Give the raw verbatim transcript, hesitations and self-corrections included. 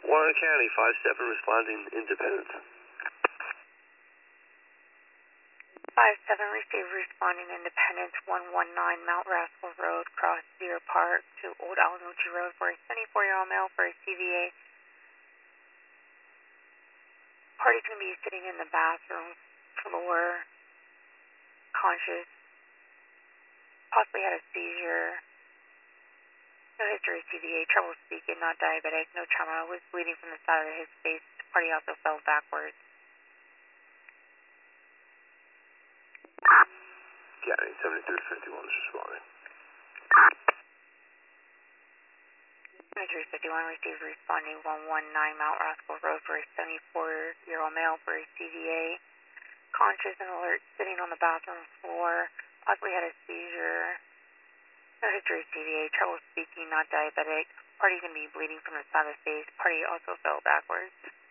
Warren County, five seven responding Independence. five seven received responding Independence, one one nine Mount Rascal Road, cross Deer Park to Old Alanucci Road for a seventy-four-year-old male for a C V A. Party's going to be sitting in the bathroom floor, conscious, possibly had a seizure, no history of C V A, trouble speaking, not diabetic, no trauma, was bleeding from the side of his face. Party also fell backwards. County, seventy-three fifty-one is responding. seventy-three fifty-one received responding one one nine Mount Rascal Road for a seventy-four-year-old male for a C V A. Conscious and alert, sitting on the bathroom floor, possibly had a seizure. No history of C V A, trouble speaking, not diabetic. Party going to be bleeding from the side of the face. Party also fell backwards.